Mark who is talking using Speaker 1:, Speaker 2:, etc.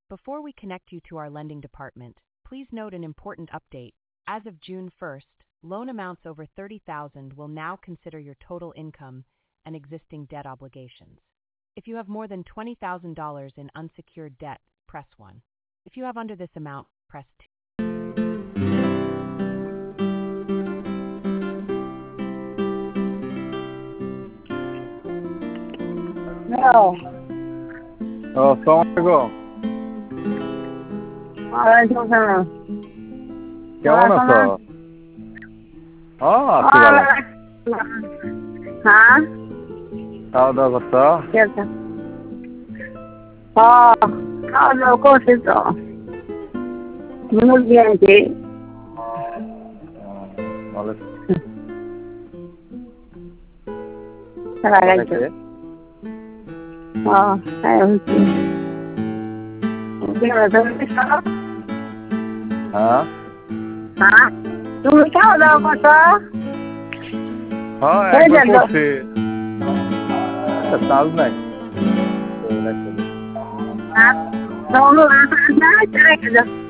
Speaker 1: Before we connect you to our lending department, please note an important update. As of June 1st, loan amounts over $30,000 will now consider your total income and existing debt obligations. If you have more than $20,000 in unsecured debt, press 1. If you have under this amount, press 2.
Speaker 2: No.
Speaker 3: আসসালামু আলাইকুম।
Speaker 2: ওয়ালাইকুম সালাম।
Speaker 3: কেমন আছো? আছি ভালো।
Speaker 2: হ্যাঁ,
Speaker 3: খাওয়া দাওয়া করছো?
Speaker 2: খাওয়া দাওয়া করছি তো, মুরগি আনছি।
Speaker 3: ভালো।
Speaker 2: তুমি খাওয়া দাওয়া করছো?
Speaker 3: করছি। চাল নাই।
Speaker 2: না,